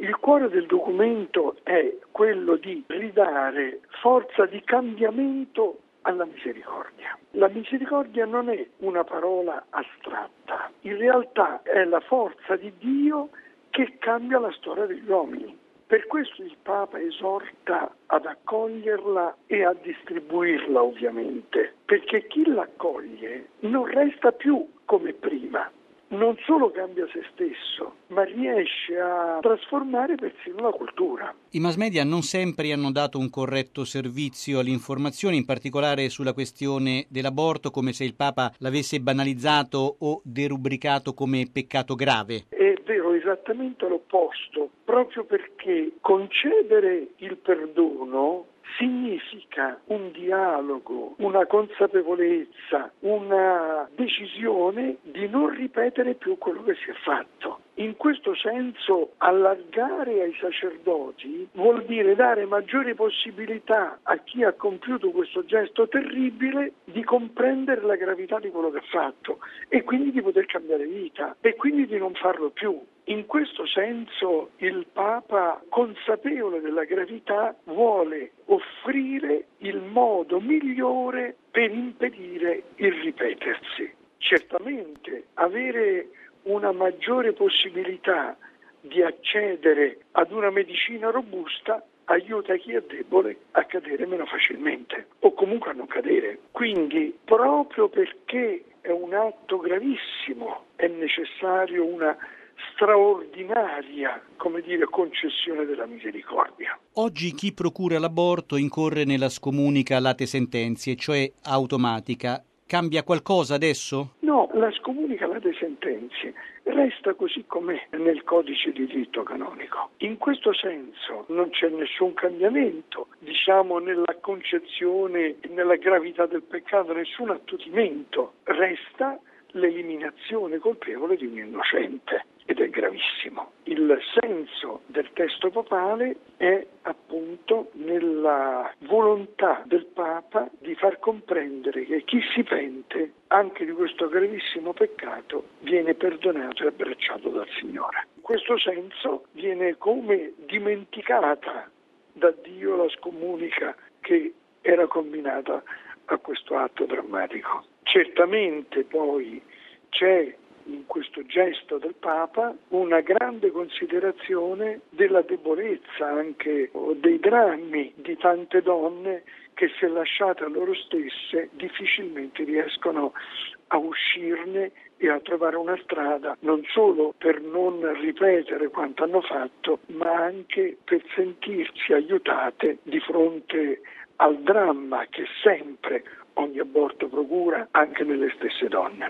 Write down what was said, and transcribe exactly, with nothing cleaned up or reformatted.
Il cuore del documento è quello di ridare forza di cambiamento alla misericordia. La misericordia non è una parola astratta, in realtà è la forza di Dio che cambia la storia degli uomini. Per questo il Papa esorta ad accoglierla e a distribuirla, ovviamente, perché chi l'accoglie non resta più come prima. Non solo cambia se stesso, ma riesce a trasformare persino la cultura. I mass media non sempre hanno dato un corretto servizio all'informazione, in particolare sulla questione dell'aborto, come se il Papa l'avesse banalizzato o derubricato come peccato grave. È vero, esattamente l'opposto, proprio perché concedere il perdono significa un dialogo, una consapevolezza, una decisione di non ripetere più quello che si è fatto. In questo senso allargare ai sacerdoti vuol dire dare maggiori possibilità a chi ha compiuto questo gesto terribile di comprendere la gravità di quello che ha fatto e quindi di poter cambiare vita e quindi di non farlo più. In questo senso il Papa, consapevole della gravità, vuole offrire il modo migliore per impedire il ripetersi. Certamente avere una maggiore possibilità di accedere ad una medicina robusta aiuta chi è debole a cadere meno facilmente o comunque a non cadere. Quindi, proprio perché è un atto gravissimo, è necessario una straordinaria, come dire, concessione della misericordia. Oggi chi procura l'aborto incorre nella scomunica late sentenze, cioè automatica. Cambia qualcosa adesso? No, la scomunica late sentenze resta così com'è nel codice di diritto canonico. In questo senso non c'è nessun cambiamento, diciamo, nella concezione, nella gravità del peccato, nessun attutimento. Resta l'eliminazione colpevole di un innocente ed è gravissimo. Il senso del testo papale è appunto nella volontà del Papa di far comprendere che chi si pente anche di questo gravissimo peccato viene perdonato e abbracciato dal Signore. In questo senso viene come dimenticata da Dio la scomunica che era combinata a questo atto drammatico. Certamente poi c'è in questo gesto del Papa una grande considerazione della debolezza anche o dei drammi di tante donne che, se lasciate a loro stesse, difficilmente riescono a uscirne e a trovare una strada non solo per non ripetere quanto hanno fatto, ma anche per sentirsi aiutate di fronte al dramma che sempre ogni aborto procura anche nelle stesse donne.